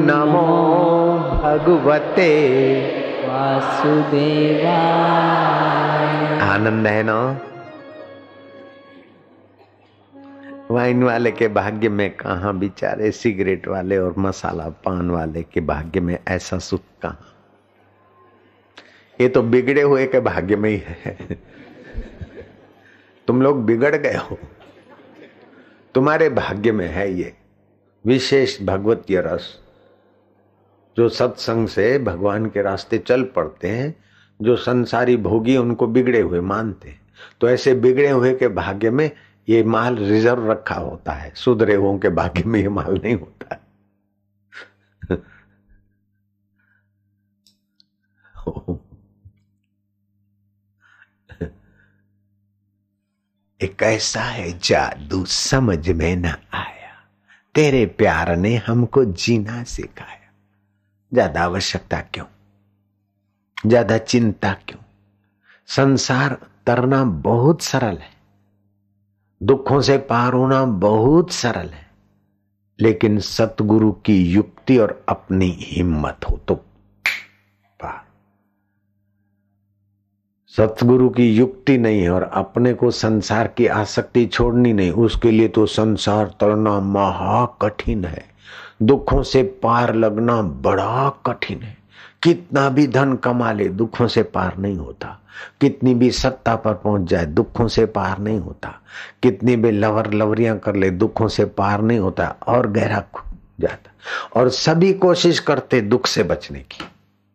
नमो भगवते वासुदेवाय। आनंद है ना। वाइन वाले के भाग्य में कहाँ, बेचारे सिगरेट वाले और मसाला पान वाले के भाग्य में ऐसा सुख कहाँ। ये तो बिगड़े हुए के भाग्य में ही है। तुम लोग बिगड़ गए हो, तुम्हारे भाग्य में है ये विशेष भगवतीय रस। जो सत्संग से भगवान के रास्ते चल पड़ते हैं, जो संसारी भोगी उनको बिगड़े हुए मानते हैं, तो ऐसे बिगड़े हुए के भाग्य में ये माल रिजर्व रखा होता है। सुधरे हुओं के भाग्य में ये माल नहीं होता है। एक ऐसा है जादू समझ में न आया, तेरे प्यार ने हमको जीना सिखाया। ज्यादा आवश्यकता क्यों, ज्यादा चिंता क्यों। संसार तरना बहुत सरल है, दुखों से पार होना बहुत सरल है, लेकिन सतगुरु की युक्ति और अपनी हिम्मत हो तो पार। सतगुरु की युक्ति नहीं है और अपने को संसार की आसक्ति छोड़नी नहीं, उसके लिए तो संसार तरना महा कठिन है। दुखों से पार लगना बड़ा कठिन है। कितना भी धन कमा ले दुखों से पार नहीं होता, कितनी भी सत्ता पर पहुंच जाए दुखों से पार नहीं होता, कितनी भी लवर लवरियां कर ले दुखों से पार नहीं होता, और गहरा जाता। और सभी कोशिश करते दुख से बचने की।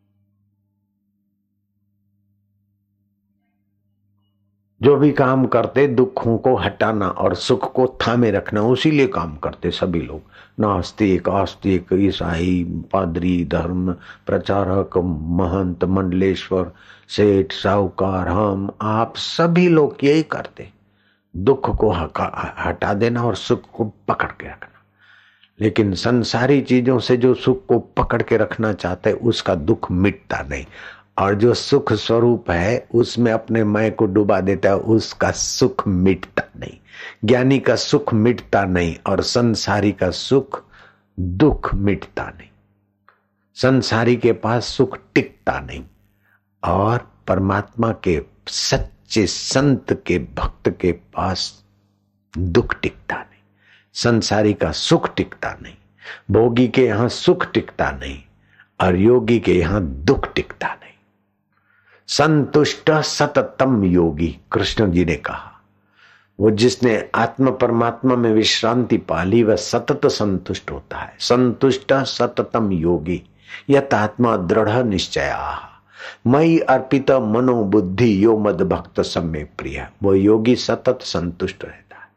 जो भी काम करते दुखों को हटाना और सुख को थामे रखना, उसी लिए काम करते सभी लोग। नास्तिक, आस्तिक, ईसाई, पादरी, धर्म प्रचारक, महंत, मंडलेश्वर, सेठ, साहूकार, हम आप सभी लोग यही करते, दुख को हटा देना और सुख को पकड़ के रखना। लेकिन संसारी चीजों से जो सुख को पकड़ के रखना चाहता है उसका दुख मिटता नहीं, और जो सुख स्वरूप है उसमें अपने मैं को डुबा देता है उसका सुख मिटता नहीं। ज्ञानी का सुख मिटता नहीं और संसारी का सुख दुख मिटता नहीं। संसारी के पास सुख टिकता नहीं और परमात्मा के सच्चे संत के भक्त के पास दुख टिकता नहीं। संसारी का सुख टिकता नहीं, भोगी के यहां सुख टिकता नहीं और योगी के यहां दुख टिकता नहीं। संतुष्ट सततम योगी, कृष्ण जी ने कहा, वो जिसने आत्म परमात्मा में विश्रांति पाली वह सतत संतुष्ट होता है। संतुष्ट सततम योगी यत आत्मा दृढ़ निश्चया मई अर्पित मनो बुद्धि यो मद भक्त सम्मे प्रिय। वो योगी सतत संतुष्ट रहता है।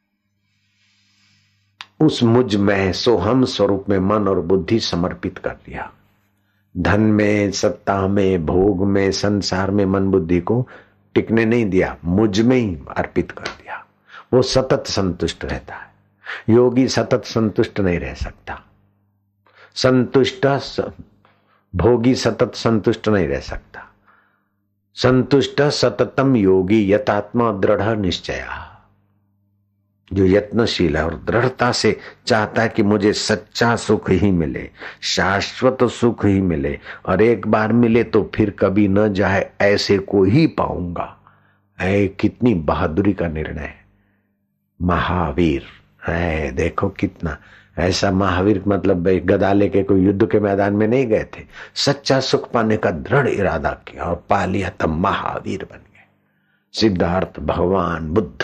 उस मुझ में सोहम स्वरूप में मन और बुद्धि समर्पित कर दिया। धन में, सत्ता में, भोग में, संसार में मन बुद्धि को टिकने नहीं दिया, मुझ में ही अर्पित कर दिया। वो सतत संतुष्ट रहता है। योगी सतत संतुष्ट नहीं रह सकता। संतुष्ट भोगी सतत संतुष्ट नहीं रह सकता। संतुष्ट सततम योगी यतात्मा दृढ़ निश्चया, जो यत्नशील है और दृढ़ता से चाहता है कि मुझे सच्चा सुख ही मिले, शाश्वत सुख ही मिले, और एक बार मिले तो फिर कभी न जाए ऐसे को ही पाऊंगा। कितनी बहादुरी का निर्णय है। महावीर है, देखो कितना ऐसा महावीर, मतलब गदा लेके कोई युद्ध के मैदान में नहीं गए थे, सच्चा सुख पाने का दृढ़ इरादा किया और पा लिया, तब महावीर बन गए। सिद्धार्थ, भगवान बुद्ध।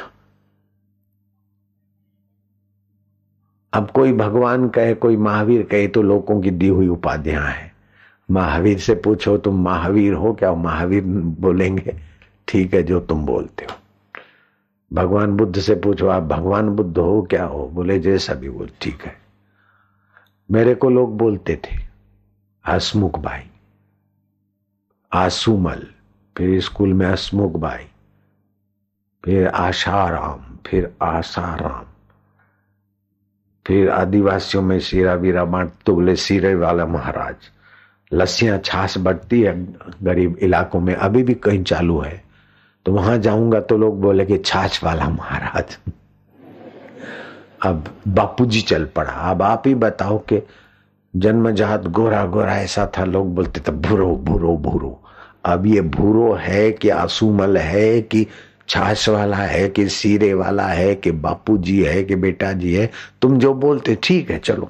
अब कोई भगवान कहे, कोई महावीर कहे तो लोगों की दी हुई उपाधियां हैं। महावीर से पूछो तुम महावीर हो क्या, महावीर बोलेंगे ठीक है जो तुम बोलते हो। भगवान बुद्ध से पूछो आप भगवान बुद्ध हो क्या, हो बोले जैसा भी बोल ठीक है। मेरे को लोग बोलते थे हसमुख भाई, आसूमल, फिर स्कूल में हसमुख भाई, फिर आशाराम, फिर आसाराम, फिर आदिवासियों में शीरा वीरा बांटते तो बोले शीरे वाला महाराज। लस्सियां छाछ बढ़ती है गरीब इलाकों में, अभी भी कहीं चालू है, तो वहां जाऊंगा तो लोग बोले कि छाछ वाला महाराज। अब बापूजी चल पड़ा। अब आप ही बताओ कि जन्मजात गोरा गोरा ऐसा था, लोग बोलते थे भूरो भूरो भूरो। अब ये भूरो है कि आसूमल है कि छाछ वाला है कि सीरे वाला है कि बापू जी है कि बेटा जी है, तुम जो बोलते ठीक है चलो।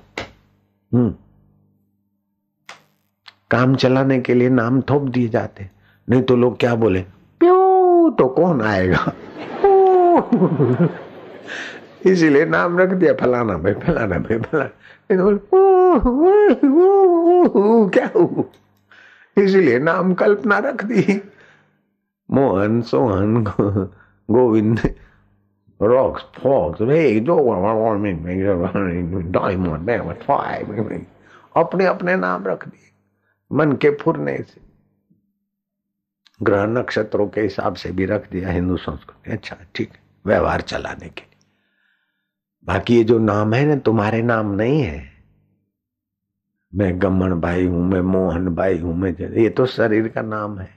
काम चलाने के लिए नाम थोप दिए जाते, नहीं तो लोग क्या बोले, प्यू तो कौन आएगा। इसीलिए नाम रख दिया फलाना भाई फलाना भाई फलाना, क्या हो, इसीलिए नाम कल्पना रख दी। Mohan Sohan Govind rocks fox diamond अपने अपने नाम रख दिए मन के फुरने से। ग्रह नक्षत्रों के हिसाब से भी रख दिया हिंदू संस्कृति। अच्छा ठीक है, व्यवहार चलाने के लिए। बाकी ये जो नाम है ना, तुम्हारे नाम नहीं है। मैं गम्मन भाई हूं, मैं मोहन भाई हूं, मैं, ये तो शरीर का नाम है।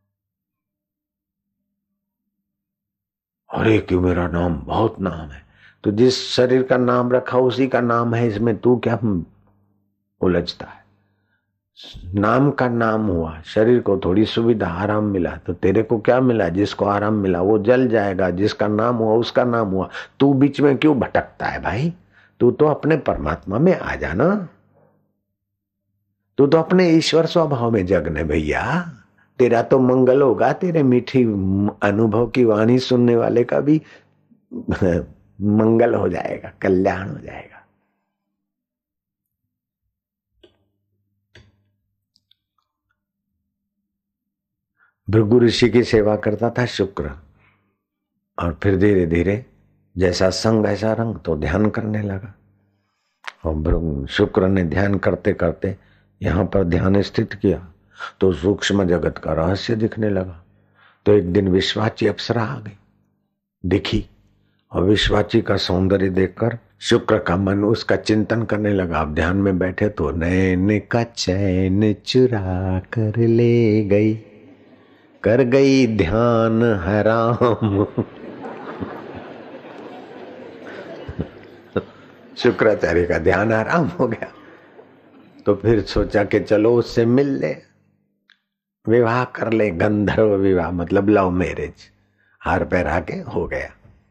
अरे क्यों मेरा नाम बहुत नाम है, तो जिस शरीर का नाम रखा उसी का नाम है, इसमें तू क्या उलझता है। नाम का नाम हुआ, शरीर को थोड़ी सुविधा आराम मिला, तो तेरे को क्या मिला, जिसको आराम मिला वो जल जाएगा, जिसका नाम हुआ उसका नाम हुआ। तू बीच में क्यों भटकता है भाई, तू तो अपने परमात्मा में आ जाना, तू तो अपने ईश्वर स्वभाव में जगने भैया। तेरा तो मंगल होगा, तेरे मीठी अनुभव की वाणी सुनने वाले का भी मंगल हो जाएगा, कल्याण हो जाएगा। भृगु ऋषि की सेवा करता था शुक्र, और फिर धीरे धीरे जैसा संग ऐसा रंग, तो ध्यान करने लगा। और शुक्र ने ध्यान करते करते यहाँ पर ध्यान स्थित किया, तो सूक्ष्म जगत का रहस्य दिखने लगा। तो एक दिन विश्वाची अप्सरा आ गई, दिखी, और विश्वाची का सौंदर्य देखकर शुक्र का मन उसका चिंतन करने लगा। अब ध्यान में बैठे तो नैन का चैन चुरा कर ले गई, कर गई ध्यान हराम। शुक्राचार्य का ध्यान आराम हो गया। तो फिर सोचा कि चलो उससे मिल ले, विवाह कर ले, गंधर्व विवाह मतलब लव मैरिज, हार पहरा के हो गया।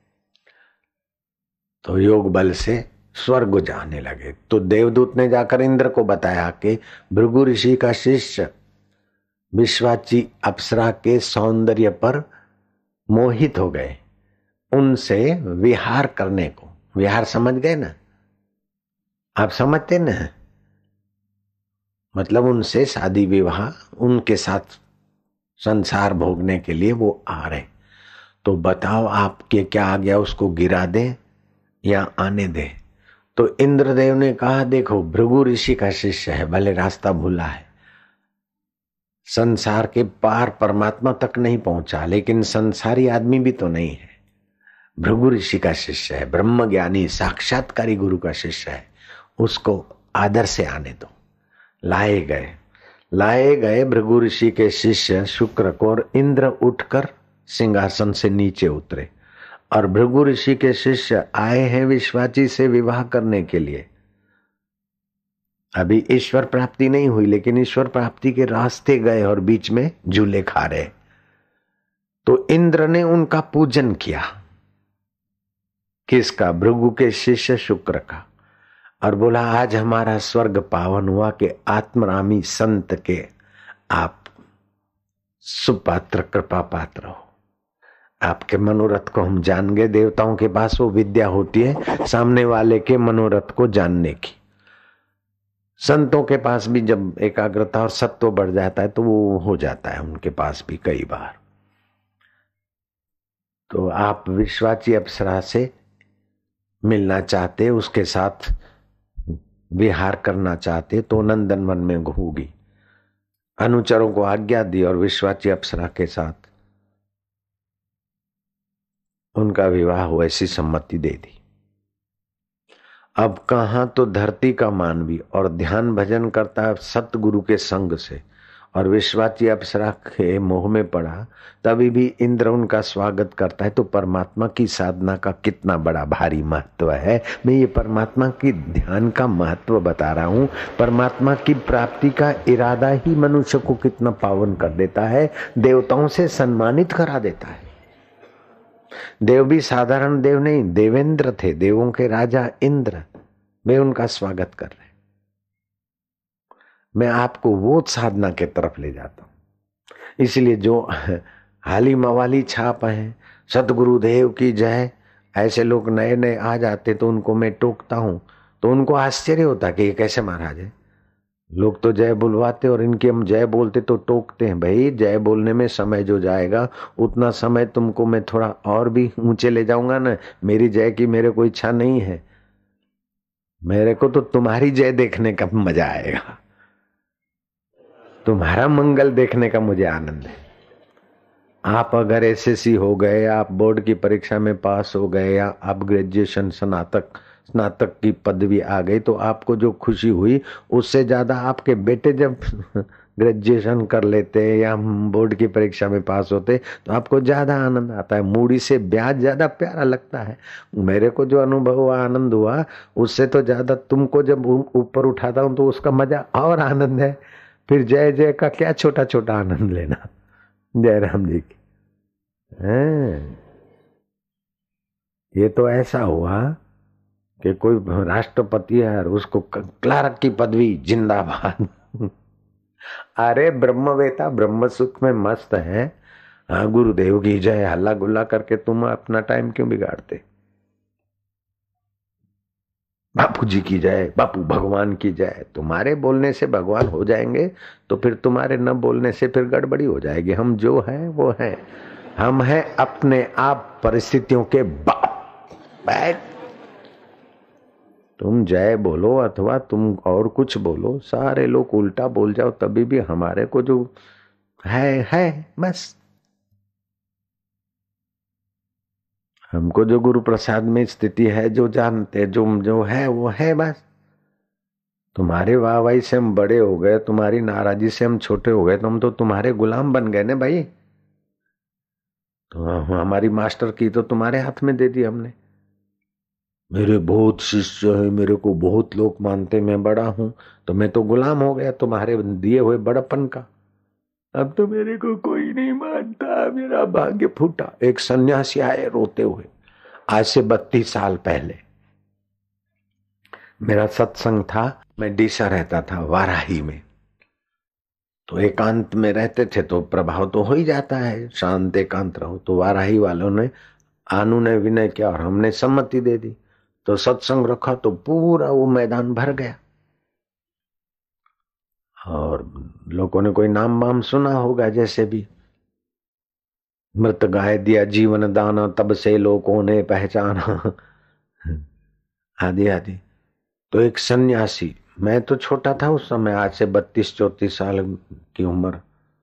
तो योग बल से स्वर्ग जाने लगे। तो देवदूत ने जाकर इंद्र को बताया कि भृगु ऋषि का शिष्य विश्वाची अप्सरा के सौंदर्य पर मोहित हो गए, उनसे विहार करने को, विहार समझ गए ना आप, समझते ना, मतलब उनसे शादी विवाह, उनके साथ संसार भोगने के लिए वो आ रहे। तो बताओ आपके क्या आ गया, उसको गिरा दे या आने दे। तो इंद्रदेव ने कहा देखो भृगु ऋषि का शिष्य है, भले रास्ता भूला है, संसार के पार परमात्मा तक नहीं पहुंचा, लेकिन संसारी आदमी भी तो नहीं है। भृगु ऋषि का शिष्य है, ब्रह्म ज्ञानी साक्षात्कारी गुरु का शिष्य है, उसको आदर से आने दो। लाए गए भृगु ऋषि के शिष्य शुक्र को, और इंद्र उठकर सिंहासन से नीचे उतरे, और भृगु ऋषि के शिष्य आए हैं विश्वाची से विवाह करने के लिए। अभी ईश्वर प्राप्ति नहीं हुई, लेकिन ईश्वर प्राप्ति के रास्ते गए और बीच में झूले खा रहे। तो इंद्र ने उनका पूजन किया, किसका, भृगु के शिष्य शुक्र का, और बोला आज हमारा स्वर्ग पावन हुआ कि आत्मरामी संत के आप सुपात्र कृपा पात्र हो। आपके मनोरथ को हम जान गए। देवताओं के पास वो विद्या होती है सामने वाले के मनोरथ को जानने की। संतों के पास भी जब एकाग्रता और सत्व बढ़ जाता है तो वो हो जाता है उनके पास भी कई बार। तो आप विश्वाची अप्सरा से मिलना चाहते, उसके साथ विहार करना चाहते, तो नंदन वन में होगी। अनुचरों को आज्ञा दी और विश्वाची अप्सरा के साथ उनका विवाह हो, ऐसी सम्मति दे दी। अब कहां तो धरती का मानवी और ध्यान भजन करता है सतगुरु के संग से, और विश्वाची अप्सरा के मोह में पड़ा, तभी भी इंद्र उनका स्वागत करता है। तो परमात्मा की साधना का कितना बड़ा भारी महत्व है। मैं ये परमात्मा की ध्यान का महत्व बता रहा हूँ। परमात्मा की प्राप्ति का इरादा ही मनुष्य को कितना पावन कर देता है, देवताओं से सम्मानित करा देता है। देव भी साधारण देव नहीं, देवेंद्र थे, देवों के राजा इंद्र, वे उनका स्वागत कर रहे। मैं आपको वो साधना के तरफ ले जाता हूं। इसलिए जो हाली मवाली छाप है, सतगुरुदेव की जय, ऐसे लोग नए नए आ जाते तो उनको मैं टोकता हूं, तो उनको आश्चर्य होता कि ये कैसे महाराज है। लोग तो जय बुलवाते और इनकी हम जय बोलते तो टोकते हैं। भाई जय बोलने में समय जो जाएगा उतना समय तुमको मैं थोड़ा और भी ऊंचे ले जाऊंगा ना। मेरी जय की मेरे को इच्छा नहीं है, मेरे को तो तुम्हारी जय देखने का मजा आएगा, तुम्हारा मंगल देखने का मुझे आनंद है। आप अगर एसएससी हो गए, आप बोर्ड की परीक्षा में पास हो गए, या आप ग्रेजुएशन स्नातक की पदवी आ गई, तो आपको जो खुशी हुई उससे ज्यादा आपके बेटे जब ग्रेजुएशन कर लेते या बोर्ड की परीक्षा में पास होते तो आपको ज्यादा आनंद आता है। मूड़ी से ब्याज ज्यादा प्यारा लगता है। मेरे को जो अनुभव हुआ, आनंद हुआ, उससे तो ज्यादा तुमको जब ऊपर उठाता हूं तो उसका मजा और आनंद है। फिर जय जय का क्या छोटा छोटा आनंद लेना। जय राम जी की। ये तो ऐसा हुआ कि कोई राष्ट्रपति है और उसको क्लार्क की पदवी, जिंदाबाद। अरे ब्रह्मवेता ब्रह्म सुख में मस्त है। हाँ गुरुदेव की जय, हल्ला गुल्ला करके तुम अपना टाइम क्यों बिगाड़ते। बापू जी की जय, बापू भगवान की जय। तुम्हारे बोलने से भगवान हो जाएंगे तो फिर तुम्हारे न बोलने से फिर गड़बड़ी हो जाएगी। हम जो है वो है, हम हैं अपने आप परिस्थितियों के बाप। बैठ, तुम जय बोलो अथवा तुम और कुछ बोलो, सारे लोग उल्टा बोल जाओ, तभी भी हमारे को जो है बस। हमको जो गुरु प्रसाद में स्थिति है, जो जानते, जो है वो है बस। तुम्हारे वाहवाही से हम बड़े हो गए, तुम्हारी नाराजी से हम छोटे हो गए, तो हम तो तुम्हारे गुलाम बन गए ना भाई। तो हमारी मास्टर की तो तुम्हारे हाथ में दे दी हमने। मेरे बहुत शिष्य है, मेरे को बहुत लोग मानते, मैं बड़ा हूं, तो मैं तो गुलाम हो गया तुम्हारे दिए हुए बड़पन का। अब तो मेरे को कोई नहीं मानता, मेरा भाग्य फूटा। एक सन्यासी आए रोते हुए, आज से 32 साल पहले मेरा सत्संग था। मैं डीसा रहता था वाराही में, तो एकांत में रहते थे तो प्रभाव तो हो ही जाता है, शांत एकांत रहो। तो वाराही वालों ने अनुनय विनय किया और हमने सम्मति दे दी, तो सत्संग रखा तो पूरा वो मैदान भर गया। और लोगों ने कोई नाम वाम सुना होगा, जैसे भी मृत गाय दिया जीवन दाना, तब से लोगों ने पहचाना, आदि आदि। तो एक सन्यासी, मैं तो छोटा था उस समय, आज से 32-34 साल की उम्र,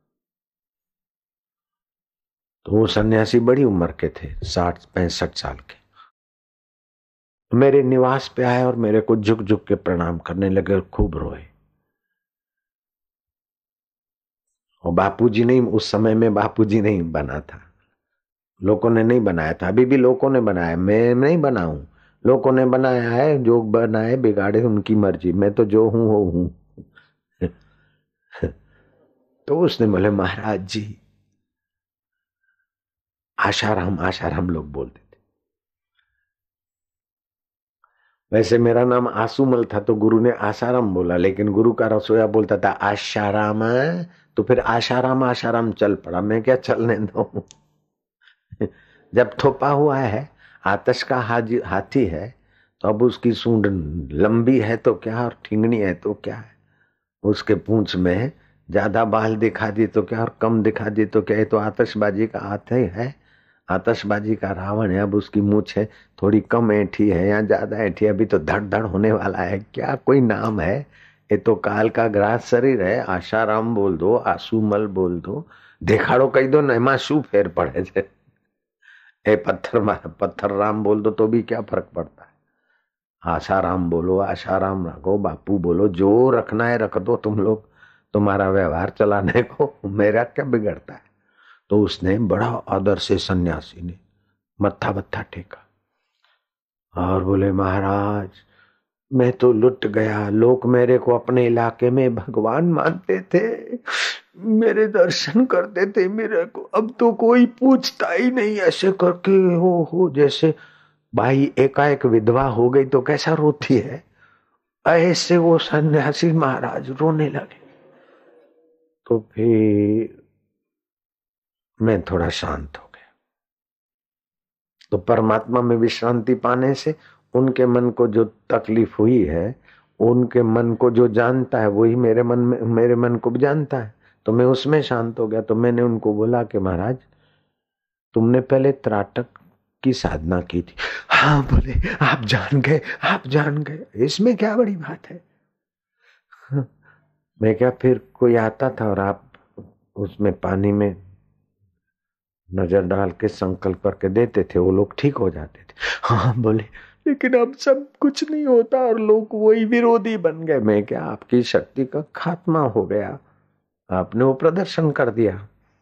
तो वो सन्यासी बड़ी उम्र के थे, 60-65 साल के। मेरे निवास पे आए और मेरे को झुक झुक के प्रणाम करने लगे और खूब रोए। और बापूजी नहीं, उस समय में बापूजी नहीं बना था, लोगों ने नहीं बनाया था। अभी भी लोगों ने बनाया, मैं नहीं बनाऊं, लोगों ने बनाया है। जो बनाए बिगाड़े उनकी मर्जी, मैं तो जो हूं वो हूं। तो उसने बोले महाराज जी, आशाराम आशाराम लोग बोलते थे। वैसे मेरा नाम आसूमल था तो गुरु ने आशाराम बोला, लेकिन गुरु का रसोया बोलता था आशाराम, तो फिर आशाराम आशाराम चल पड़ा। मैं क्या चलने दो। जब थोपा हुआ है, आतश का हाथी है, तो अब उसकी सूंड लंबी है तो क्या और ठिंगनी है तो क्या है। उसके पूंछ में ज्यादा बाल दिखा दी तो क्या और कम दिखा दी तो क्या। ये तो आतशबाजी का हाथी है, आतशबाजी का रावण है। अब उसकी मूछ है थोड़ी कम ऐठी है या ज्यादा ऐठी, अभी तो धड़ धड़ होने वाला है। क्या कोई नाम है, ये तो काल का ग्रास शरीर है। आशाराम बोल दो, आसूमल बोल दो, देखाड़ो कही दो, एमा शू फेर पड़े छे। ए पत्थर राम बोल दो तो भी क्या फर्क पड़ता है। आशाराम बोलो, आशाराम रखो, बापू बोलो, जो रखना है रख दो तुम लोग। तुम्हारा व्यवहार चलाने को मेरा क्या बिगड़ता है। तो उसने बड़ा आदर से सन्यासी ने मत्था बत्था टेका और बोले, महाराज मैं तो लुट गया, लोग मेरे को अपने इलाके में भगवान मानते थे, मेरे दर्शन करते थे मेरे को, अब तो कोई पूछता ही नहीं। ऐसे करके हो जैसे भाई एकाएक विधवा हो गई तो कैसा रोती है, ऐसे वो सन्यासी महाराज रोने लगे। तो फिर मैं थोड़ा शांत हो गया। तो परमात्मा में विश्रांति पाने से उनके मन को जो तकलीफ हुई है, उनके मन को जो जानता है वही मेरे मन को भी जानता है। तो मैं उसमें शांत हो गया। तो मैंने उनको बोला कि महाराज तुमने पहले त्राटक की साधना की थी। हाँ बोले, आप जान गए, आप जान गए, इसमें क्या बड़ी बात है। मैं क्या, फिर कोई आता था और आप उसमें पानी में नजर डाल के संकल्प करके देते थे, वो लोग ठीक हो जाते थे। हाँ बोले, लेकिन अब सब कुछ नहीं होता और लोग वही विरोधी बन गए। मैं क्या, आपकी शक्ति का खात्मा हो गया, आपने वो प्रदर्शन कर दिया।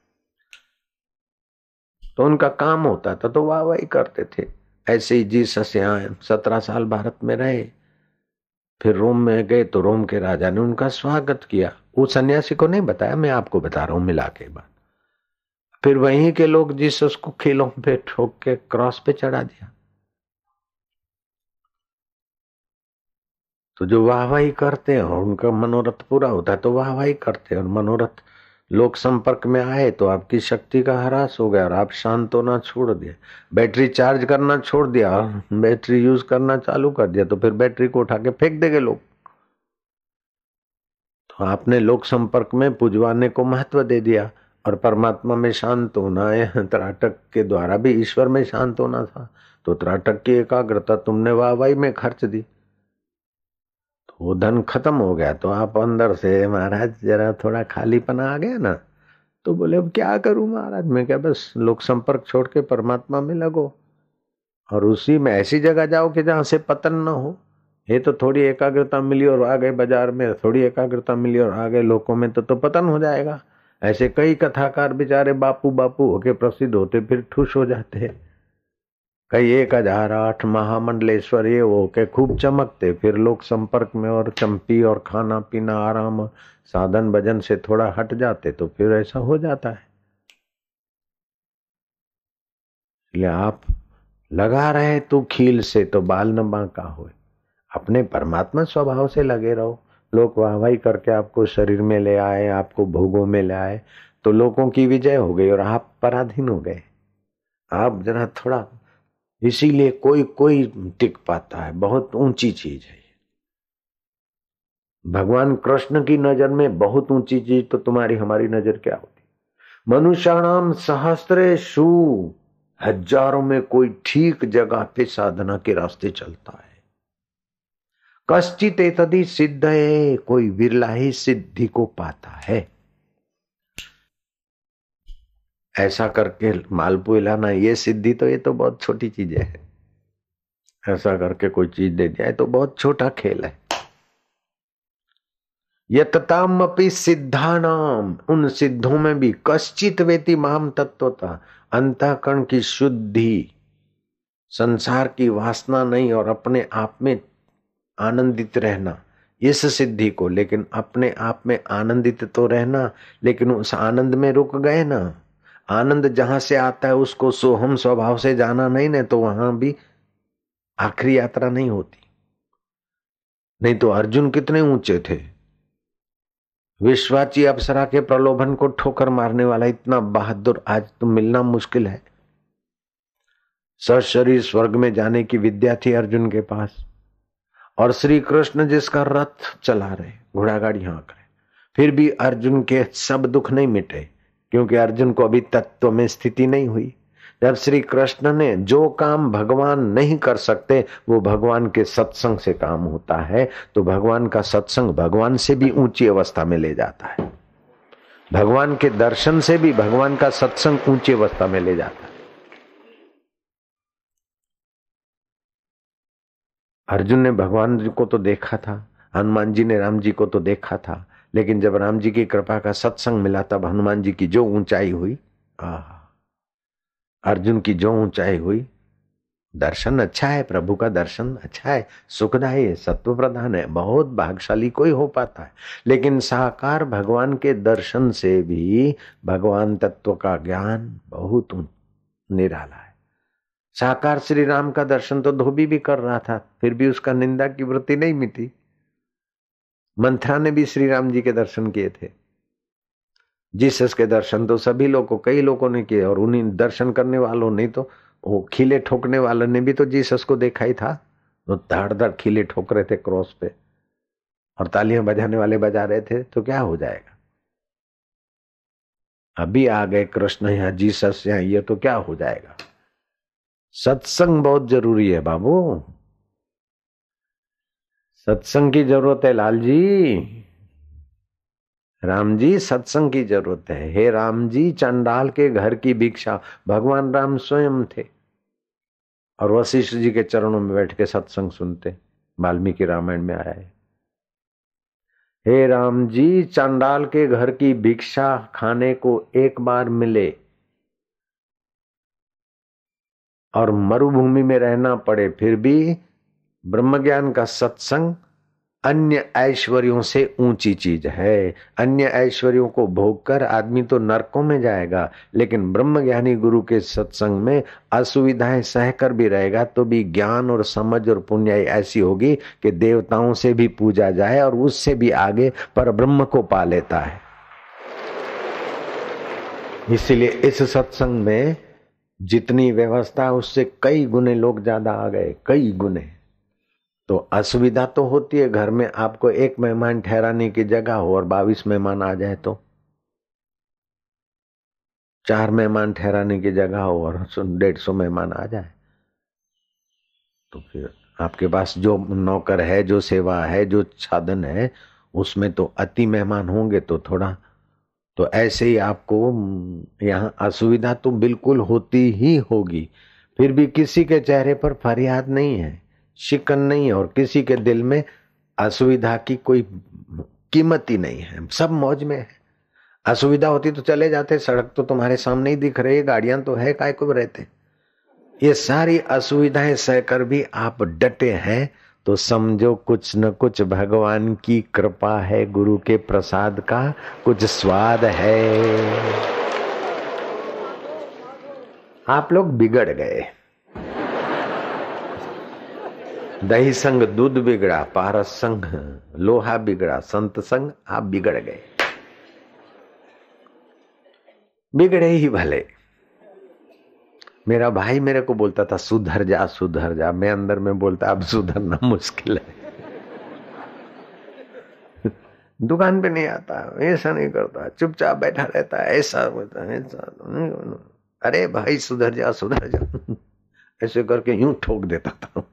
तो उनका काम होता था तो वाह वाही करते थे। ऐसे ही जीसस यहाँ 17 साल भारत में रहे, फिर रोम में गए तो रोम के राजा ने उनका स्वागत किया। वो सन्यासी को नहीं बताया, मैं आपको बता रहा हूँ मिला के बात। फिर वहीं के लोग जीसस को खीलों पे ठोक के क्रॉस पे चढ़ा दिया। तो जो वाहवाही करते हैं और उनका मनोरथ पूरा होता है तो वाहवाही करते हैं, और मनोरथ लोक संपर्क में आए तो आपकी शक्ति का ह्रास हो गया और आप शांत होना छोड़ दिए, बैटरी चार्ज करना छोड़ दिया और बैटरी यूज करना चालू कर दिया, तो फिर बैटरी को उठा के फेंक देंगे लोग। तो आपने लोक संपर्क में पुजवाने को महत्व दे दिया और परमात्मा में शांत होना है। त्राटक के द्वारा भी ईश्वर में शांत होना था, तो त्राटक की एकाग्रता तुमने वाहवाही में खर्च दी, तो वो धन खत्म हो गया। तो आप अंदर से, महाराज जरा थोड़ा खालीपना आ गया ना। तो बोले, अब क्या करूं महाराज। मैं क्या, बस लोक संपर्क छोड़ के परमात्मा में लगो और उसी में ऐसी जगह जाओ कि जहां से पतन ना हो। ये तो थोड़ी एकाग्रता मिली और आ गए बाजार में, थोड़ी एकाग्रता मिली और आ गए लोकों में, तो पतन हो जाएगा। ऐसे कई कथाकार बेचारे बापू बापू होके प्रसिद्ध होते फिर ठुस हो जाते। कई 1008 महामंडलेश्वर ये वो के खूब चमकते, फिर लोग संपर्क में और चंपी और खाना पीना आराम साधन भजन से थोड़ा हट जाते, तो फिर ऐसा हो जाता है। इसलिए आप लगा रहे तो खील से तो बाल न बांका होए, अपने परमात्मा स्वभाव से लगे रहो। लोग वाहवाही करके आपको शरीर में ले आए, आपको भोगों में ले आए, तो लोगों की विजय हो गई और आप पराधीन हो गए। आप जरा थोड़ा, इसीलिए कोई कोई टिक पाता है, बहुत ऊंची चीज है। भगवान कृष्ण की नजर में बहुत ऊंची चीज तो तुम्हारी हमारी नजर क्या होती। मनुष्याणाम सहस्रेषु, हजारों में कोई ठीक जगह पे साधना के रास्ते चलता है। कश्चित एतदि सिद्ध है, कोई विरला ही सिद्धि को पाता है। ऐसा करके मालपुए लाना ये सिद्धि, तो ये तो बहुत छोटी चीज है। ऐसा करके कोई चीज दे दिया, तो बहुत छोटा खेल है। यततामपि सिद्धानाम, उन सिद्धों में भी कश्चित वेति माम तत्वता, अंतःकरण की शुद्धि, संसार की वासना नहीं और अपने आप में आनंदित रहना, इस सिद्धि को। लेकिन अपने आप में आनंदित तो रहना, लेकिन उस आनंद में रुक गए ना। आनंद जहां से आता है उसको सोहम स्वभाव से जाना नहीं ना, तो वहां भी आखिरी यात्रा नहीं होती। नहीं तो अर्जुन कितने ऊंचे थे, विश्वाची अप्सरा के प्रलोभन को ठोकर मारने वाला इतना बहादुर आज तो मिलना मुश्किल है। सशरीर स्वर्ग में जाने की विद्या थी अर्जुन के पास, और श्री कृष्ण जिसका रथ चला रहे, घोड़ा गाड़ी हाँक रहे, फिर भी अर्जुन के सब दुख नहीं मिटे, क्योंकि अर्जुन को अभी तत्व में स्थिति नहीं हुई। जब श्री कृष्ण ने, जो काम भगवान नहीं कर सकते वो भगवान के सत्संग से काम होता है, तो भगवान का सत्संग भगवान से भी ऊंची अवस्था में ले जाता है। भगवान के दर्शन से भी भगवान का सत्संग ऊंची अवस्था में ले जाता है। अर्जुन ने भगवान जी को तो देखा था, हनुमान जी ने राम जी को तो देखा था, लेकिन जब राम जी की कृपा का सत्संग मिला तब हनुमान जी की जो ऊंचाई हुई, अर्जुन की जो ऊंचाई हुई, दर्शन अच्छा है, प्रभु का दर्शन अच्छा है, सुखदायी है, सत्व प्रधान है, बहुत भाग्यशाली कोई हो पाता है। लेकिन साकार भगवान के दर्शन से भी भगवान तत्व का ज्ञान बहुत निराला है। साकार श्री राम का दर्शन तो धोबी भी कर रहा था, फिर भी उसका निंदा की वृत्ति नहीं मिटी। मंथरा ने भी श्री राम जी के दर्शन किए थे। जीसस के दर्शन तो सभी लोगों, कई लोगों ने किए, और उन्हीं दर्शन करने वालों ने तो, वो खीले ठोकने वालों ने भी तो जीसस को देखा ही था। तो धड़ धड़ खीले ठोक रहे थे क्रॉस पे, और तालियां बजाने वाले बजा रहे थे, तो क्या हो जाएगा। अभी आ गए कृष्ण या जीसस या ये, तो क्या हो जाएगा। सत्संग बहुत जरूरी है बाबू, सत्संग की जरूरत है लाल जी। राम जी सत्संग की जरूरत है। हे राम जी, चंडाल के घर की भिक्षा, भगवान राम स्वयं थे और वशिष्ठ जी के चरणों में बैठ के सत्संग सुनते। वाल्मीकि रामायण में आया है, हे राम जी, चंडाल के घर की भिक्षा खाने को एक बार मिले और मरुभूमि में रहना पड़े, फिर भी ब्रह्म ज्ञान का सत्संग अन्य ऐश्वर्यों से ऊंची चीज है। अन्य ऐश्वर्यों को भोग कर आदमी तो नरकों में जाएगा, लेकिन ब्रह्म ज्ञानी गुरु के सत्संग में असुविधाएं सहकर भी रहेगा तो भी ज्ञान और समझ और पुण्याई ऐसी होगी कि देवताओं से भी पूजा जाए और उससे भी आगे पर ब्रह्म को पा लेता है। इसीलिए इस सत्संग में जितनी व्यवस्था उससे कई गुने लोग ज्यादा आ गए, कई गुने। तो असुविधा तो होती है, घर में आपको एक मेहमान ठहराने की जगह हो और 22 मेहमान आ जाए, तो 4 मेहमान ठहराने की जगह हो और 150 मेहमान आ जाए, तो फिर आपके पास जो नौकर है, जो सेवा है, जो साधन है, उसमें तो अति मेहमान होंगे तो थोड़ा, तो ऐसे ही आपको यहाँ असुविधा तो बिल्कुल होती ही होगी। फिर भी किसी के चेहरे पर फरियाद नहीं है, शिकन नहीं है, और किसी के दिल में असुविधा की कोई कीमत ही नहीं है, सब मौज में है। असुविधा होती तो चले जाते, सड़क तो तुम्हारे सामने ही दिख रही है, गाड़ियां तो है, काय को रहते। ये सारी असुविधाएं सहकर भी आप डटे हैं तो समझो कुछ न कुछ भगवान की कृपा है, गुरु के प्रसाद का कुछ स्वाद है। आप लोग बिगड़ गए, दही संग दूध बिगड़ा, पारस संग लोहा बिगड़ा, संत संग आप बिगड़ गए। बिगड़े ही भले। मेरा भाई मेरे को बोलता था सुधर जा सुधर जा, मैं अंदर में बोलता अब सुधरना मुश्किल है। दुकान पे नहीं आता, ऐसा नहीं करता, चुपचाप बैठा रहता है, ऐसा बोलता है, ऐसा। अरे भाई सुधर जा सुधर जा, ऐसे करके यूं ठोक देता था।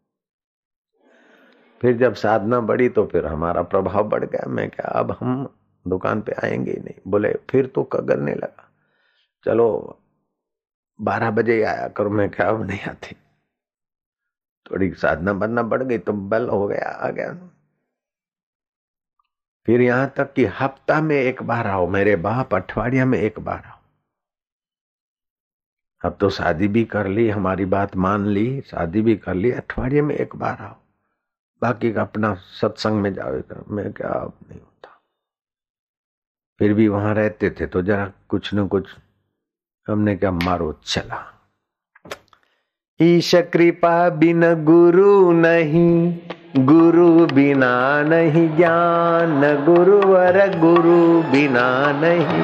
फिर जब साधना बढ़ी तो फिर हमारा प्रभाव बढ़ गया। मैं क्या, अब हम दुकान पे आएंगे ही नहीं। बोले फिर तो कगरने लगा, चलो 12 बजे आया करो। मैं क्या, अब नहीं आती। थोड़ी साधना बनना बढ़ गई तो बल हो गया, आ गया। फिर यहां तक कि हफ्ता में एक बार आओ मेरे बाप, अठवाडिया में एक बार आओ। अब तो शादी भी कर ली, हमारी बात मान ली, शादी भी कर ली, अठवाडिये में एक बार आओ, बाकी का अपना सत्संग में जाओ। मैं क्या, अब नहीं होता। फिर भी वहां रहते थे तो जरा कुछ न कुछ हमने क्या, मारो चला। ईश कृपा बिन गुरु नहीं, गुरु बिना नहीं ज्ञान, गुरुवर गुरु बिना नहीं,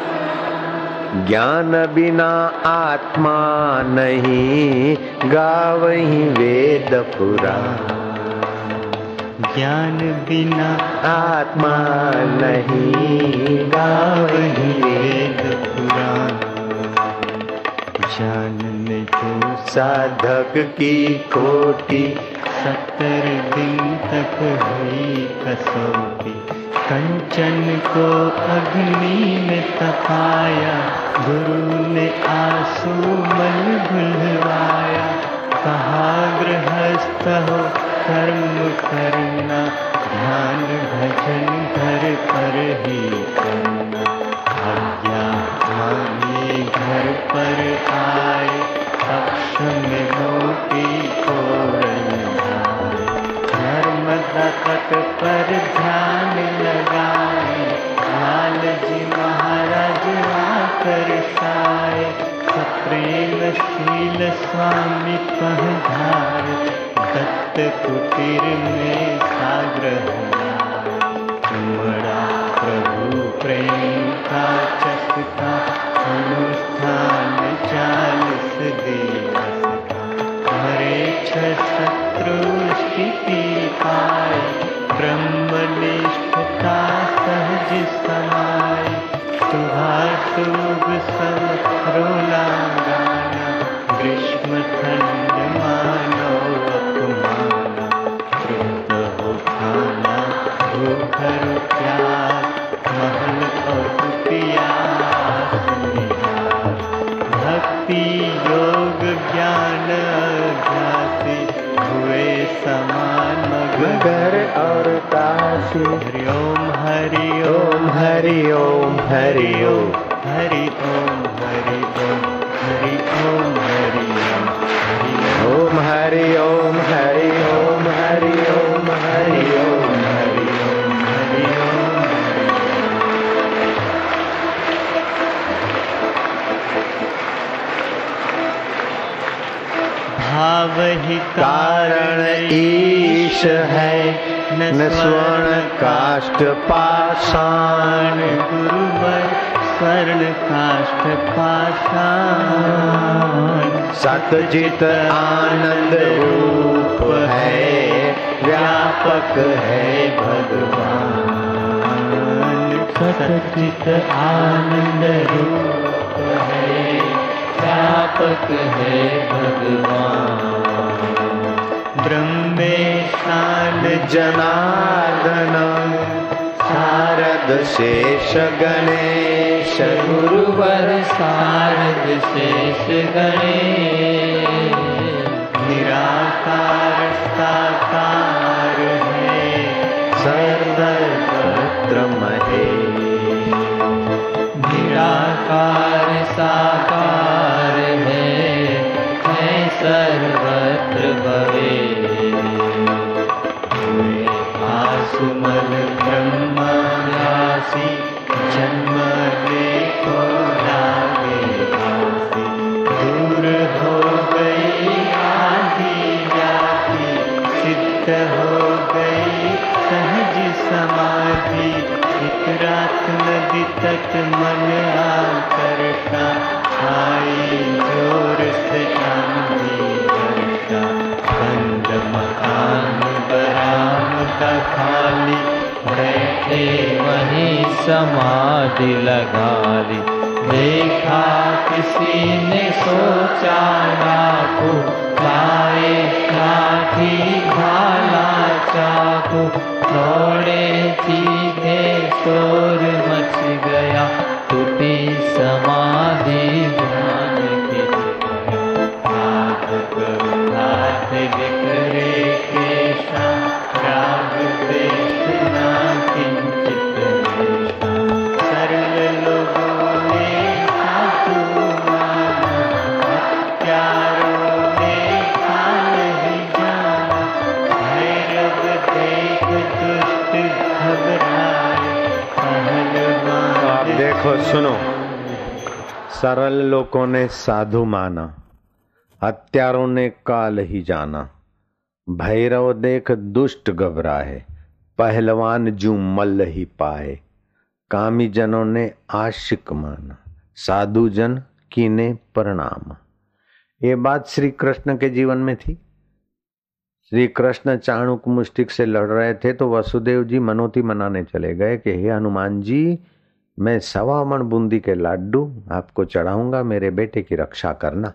ज्ञान बिना आत्मा नहीं, गावहीं वेद पुराण। ज्ञान बिना आत्मा नहीं, गावहीं वेद पुराण। जानने को साधक की खोटी, 70 दिन तक हुई कसौटी। कंचन को अग्नि में तपाया, गुरु ने आंसू मन भुलवाया। कहा गृहस्थ हो कर्म करना, ध्यान भजन घर पर ही करना। आज्ञा मानिए घर पर आए, पक्ष में मोती तोरण आए। नर्मदा तट पर ध्यान लगाए, लाल जी महाराज आकर साए। सप्रेमशील स्वामी पधारे, दत्त कुटीर में साग्रह लाए। उमड़ा प्रभु प्रेम का चस्का, अनुष्ठान 40 दिवस का। हरे 6 शत्रु स्थिति पाए, ब्रह्मनिष्ठता सहज समाए। शुभाशुभ सब रोला गाना, ग्रीष्म ठंड मानो अपमाना। तृप्त हो खाना भूखर प्यास, महल और कुटियास निहार। भक्ति योग ज्ञान अभ्यासी, हुए समान मगर और काशी। हरि ओम हरि ओम हरि ओम हरि ओम हरि ओम हरि ओम हरि ओम हरि ओम ओम हरि ओम हरि ओम हरि ओम हरि ओम हरि ओम हरि ओम। भाव ही कारण ईश है, न स्वर्ण काष्ठ पाषाण। गुरुवर स्वर्ण काष्ठ पाषाण। सतचित आनंद रूप है, व्यापक है भगवान। सतचित आनंद रूप है, व्यापक है भगवान। ब्रह्मेशान जनार्दन, शारद शेष गणेश। गुरुवर शारद शेष गणेश। निराकार साकार है, सर्वत्र महेश। निराकार साकार है सर्वत्र भवे। आसुमल ब्रह्म राशि, जन्म देखो लागे आसी। दूर हो गई आदि जाति, सिद्ध हो गई सहज समाधि। एक रात नदी तट मन आकर्षा, आई जोर से आंधी वर्षा। बंद मकान बरामदा खाली, बैठे वहीं समाधि लगा ली। देखा किसी ने सोचा नाकू, लाए लाठी भाला चाकू। दौड़े सीधे शोर मच गया, टूटी समाधि ध्यान खिंच गया। हाथ बिखरे केशा, राग द्वेष ना किंचित रेशा। सरल लोगों ने साधु माना, हत्यारों ने काल ही जाना। भैरव देख दुष्ट घबराए, पहलवान। आप देखो सुनो, सरल लोगों ने साधु माना, हत्यारों ने काल ही जाना। भैरव देख दुष्ट घबराए, पहलवान जू मल्ल ही पाए। कामी जनों ने आशिक माना, साधु जन कीने प्रणाम। ये बात श्री कृष्ण के जीवन में थी। श्री कृष्ण चाणूक मुष्टिक से लड़ रहे थे तो वसुदेव जी मनोती मनाने चले गए कि हे हनुमान जी, मैं 1.25 मन बूंदी के लाडू आपको चढ़ाऊंगा, मेरे बेटे की रक्षा करना।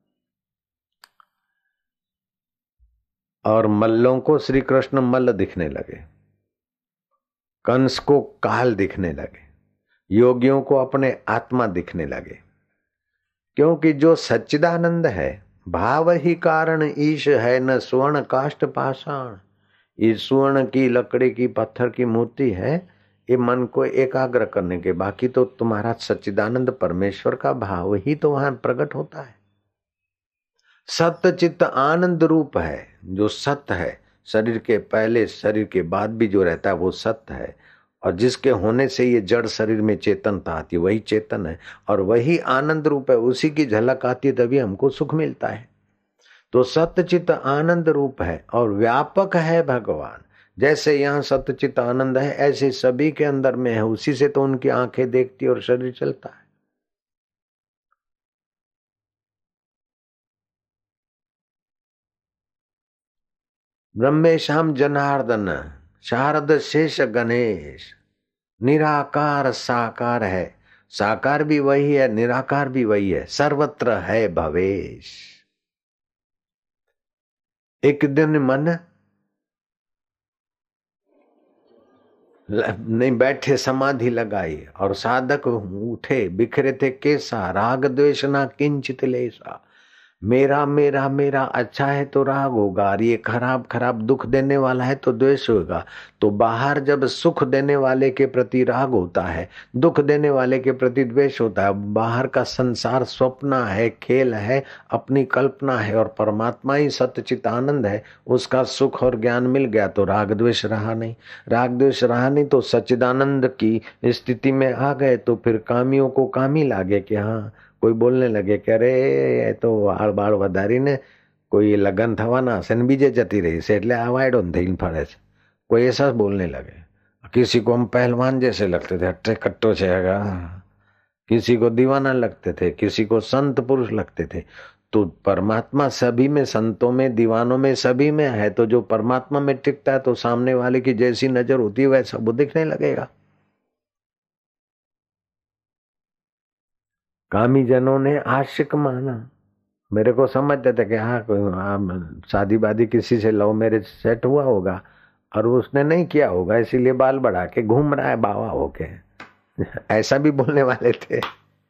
और मल्लों को श्री कृष्ण मल्ल दिखने लगे, कंस को काल दिखने लगे, योगियों को अपने आत्मा दिखने लगे। क्योंकि जो सच्चिदानंद है, भाव ही कारण ईश है, न स्वर्ण काष्ठ पाषाण। ये स्वर्ण की, लकड़ी की, पत्थर की मूर्ति है, ये मन को एकाग्र करने के, बाकी तो तुम्हारा सच्चिदानंद परमेश्वर का भाव ही तो वहां प्रकट होता है। सत्य चित्त आनंद रूप है, जो सत्य है, शरीर के पहले शरीर के बाद भी जो रहता है वो सत्य है, और जिसके होने से ये जड़ शरीर में चेतनता आती है वही चेतन है, और वही आनंद रूप है, उसी की झलक आती है तभी हमको सुख मिलता है। तो सत्य चित्त आनंद रूप है और व्यापक है भगवान। जैसे यहाँ सत्य चित्त आनंद है ऐसे सभी के अंदर में है, उसी से तो उनकी आंखें देखती और शरीर चलता है। ब्रह्मेशाम जनार्दन शारद शेष गणेश, निराकार साकार है, साकार भी वही है, निराकार भी वही है, सर्वत्र है भवेश। एक दिन मन नहीं बैठे, समाधि लगाई और साधक उठे, बिखरे थे कैसा, राग द्वेष ना किंचित लेसा। मेरा मेरा मेरा, अच्छा है तो राग होगा, और ये खराब खराब दुख देने वाला है तो द्वेष होगा। तो बाहर जब सुख देने वाले के प्रति राग होता है, दुख देने वाले के प्रति द्वेष होता है, बाहर का संसार स्वप्न है, खेल है, अपनी कल्पना है, और परमात्मा ही सच्चित आनंद है, उसका सुख और ज्ञान मिल गया तो राग द्वेष रहा नहीं। राग द्वेष रहा नहीं तो सच्चिदानंद की स्थिति में आ गए तो फिर कामियों को कामी लागे कि हाँ, कोई बोलने लगे कि अरे ये तो વાળ બાળ વધારીને કોઈ લગન થવાના હશે ને બીજે જતી રહી છે એટલે આ વાયડો થઈને ફરે છે, कोई ऐसा बोलने लगे। किसी को हम पहलवान जैसे लगते थे, हट्टे कट्टो से, किसी को दीवाना लगते थे, किसी को संत पुरुष लगते थे। तो परमात्मा सभी में, संतों में, दीवानों में, सभी में है। तो जो परमात्मा में टिकता है तो सामने वाले की जैसी नजर होती है वैसा वो दिखने लगेगा। कामी जनों ने आशिक माना, मेरे को समझते थे कि हाँ कोई शादी वादी किसी से लव मैरिज सेट हुआ होगा और उसने नहीं किया होगा इसीलिए बाल बढ़ा के घूम रहा है बावा होके, ऐसा भी बोलने वाले थे।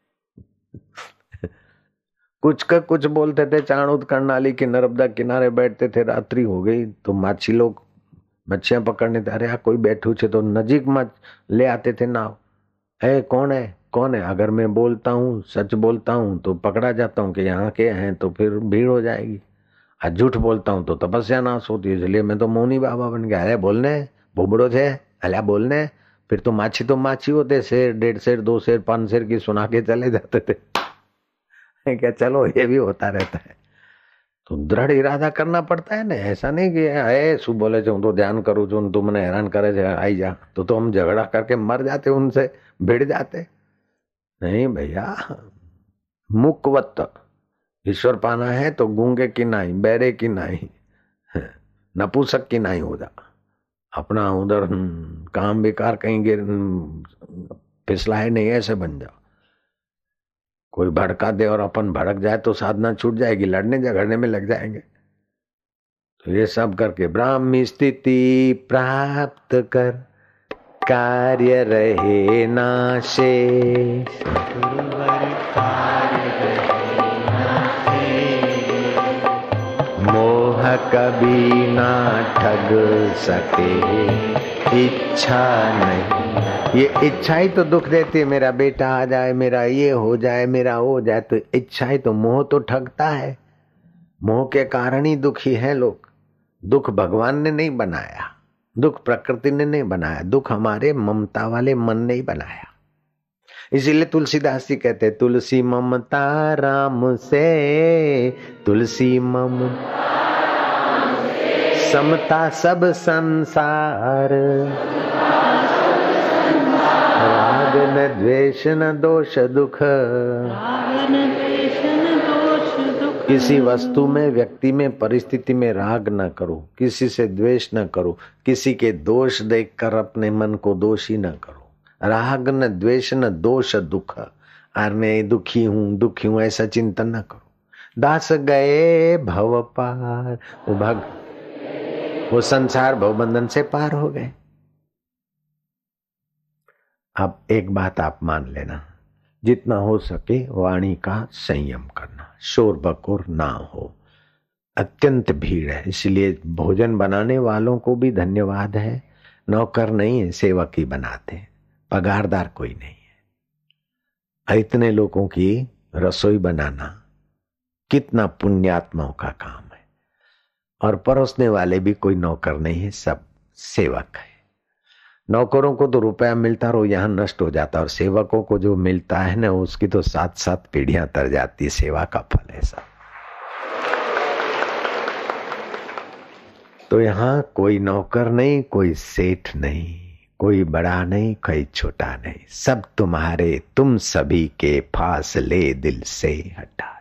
कुछ का कुछ बोलते थे। चाणूद कर्णाली के नर्मदा किनारे बैठते थे, रात्रि हो गई तो माछी लोग मच्छियां पकड़ने थे, अरे कोई बैठू छे तो नजीक में ले आते थे नाव, है कौन है कौन है। अगर मैं बोलता हूँ, सच बोलता हूँ तो पकड़ा जाता हूँ कि यहाँ के हैं तो फिर भीड़ हो जाएगी, आज झूठ बोलता हूँ तो तपस्या नाश होती है, इसलिए मैं तो मौनी बाबा बन गया। अरे बोलने भोबड़ो थे, अल्या बोलने। फिर तो माछी होते, शेर 1.5 शेर 2 शेर 5 शेर की सुना के चले जाते थे। क्या चलो ये भी होता रहता है। तो दृढ़ इरादा करना पड़ता है ना, ऐसा नहीं कि ए शू बोले छो तो ध्यान करूँ छू तू मैंने हैरान करे छे आई जा, तो हम झगड़ा करके मर जाते, उनसे भिड़ जाते। नहीं भैया, मुकवत ईश्वर पाना है तो गूंगे की नाई, बैरे की नाई, नपुसक की नाई हो जा। अपना उधर काम बेकार कहीं गिर फिसला है नहीं, ऐसे बन जाओ। कोई भड़का दे और अपन भड़क जाए तो साधना छूट जाएगी, लड़ने झगड़ने में लग जाएंगे। तो ये सब करके ब्राह्मी स्थिति प्राप्त कर, कार्य रहे नाशे, मोह कभी ना ठग सके, इच्छा नहीं। ये इच्छा ही तो दुख देती है, मेरा बेटा आ जाए, मेरा ये हो जाए, मेरा हो जाए। तो इच्छा ही तो, मोह तो ठगता है, मोह के कारण ही दुखी है लोग। दुख भगवान ने नहीं बनाया, दुख प्रकृति ने नहीं बनाया, दुख हमारे ममता वाले मन ने ही बनाया। इसीलिए तुलसीदास जी कहते, तुलसी ममता राम से, तुलसी ममता समता सब संसार, राग न द्वेष न दोष दुख। किसी वस्तु में, व्यक्ति में, परिस्थिति में राग न करो, किसी से द्वेष न करो, किसी के दोष देखकर अपने मन को दोषी न करो। राग न द्वेष न दोष दुख, और मैं दुखी हूं ऐसा चिंतन न करो। दास गए भव पार, वो संसार भवबंधन से पार हो गए। अब एक बात आप मान लेना, जितना हो सके वाणी का संयम करना, शोर बकोर ना हो। अत्यंत भीड़ है। इसलिए भोजन बनाने वालों को भी धन्यवाद है। नौकर नहीं है, सेवक ही बनाते हैं, पगारदार कोई नहीं है। इतने लोगों की रसोई बनाना कितना पुण्यात्माओं का काम है। और परोसने वाले भी कोई नौकर नहीं है, सब सेवक है। नौकरों को तो रुपया मिलता रहो यहाँ नष्ट हो जाता, और सेवकों को जो मिलता है ना, उसकी तो 7-7 पीढ़ियां तर जाती है। सेवा का फल है सब। तो यहाँ कोई नौकर नहीं, कोई सेठ नहीं, कोई बड़ा नहीं, कोई छोटा नहीं, सब तुम्हारे, तुम सभी के फासले दिल से हटा